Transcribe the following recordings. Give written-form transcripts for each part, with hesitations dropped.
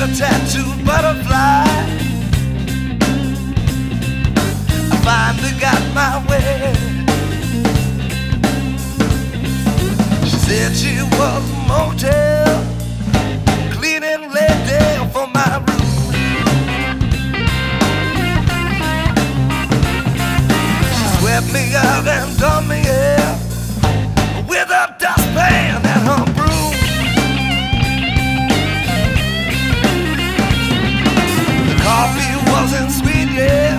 tattooed butterfly. I finally got my way. She said she was a motel, cleaning lady for my room. She swept me out and dumped me out with a dustpan and her broom. The coffee wasn't sweet, yeah,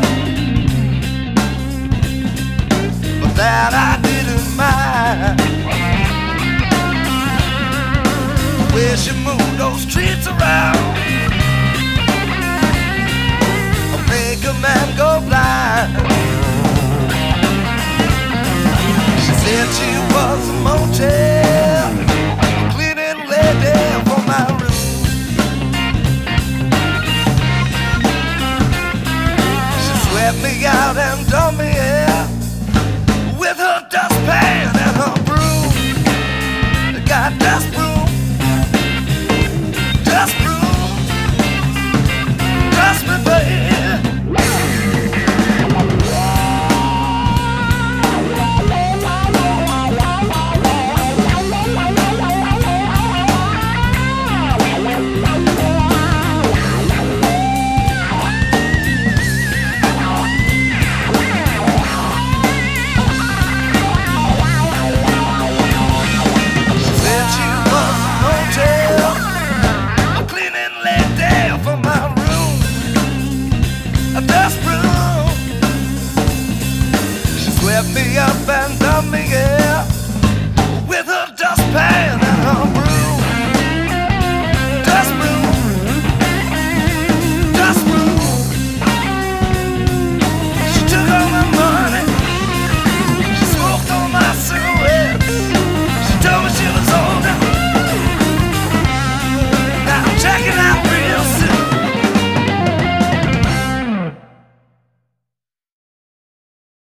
but that I didn't mind. The way she moved those streets around will make a man go blind. She said she was a motel,